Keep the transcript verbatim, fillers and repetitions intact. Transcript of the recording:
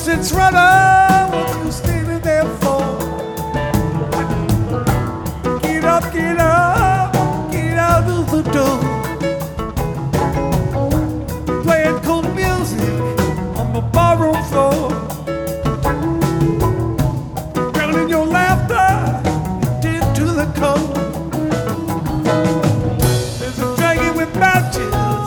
sense running, what you standing there for? Get up, get up, get out of the door. Playing cool music on the barroom floor. Drowning your laughter